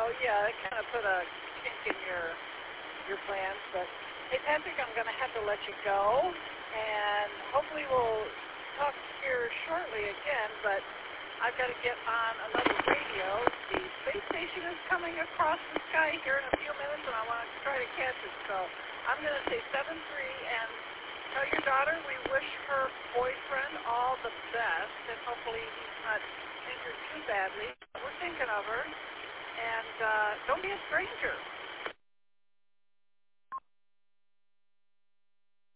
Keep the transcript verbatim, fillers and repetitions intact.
yeah, it kind of put a kink in your your plans. But hey, Patrick, I'm going to have to let you go, and hopefully we'll talk here shortly again. But I've got to get on another radio. The space station is coming across the sky here in a few minutes, and I want to try to catch it. So I'm going to say seven three and tell your daughter we wish her boyfriend all the best, and hopefully he's not injured too badly. We're thinking of her, and uh, don't be a stranger.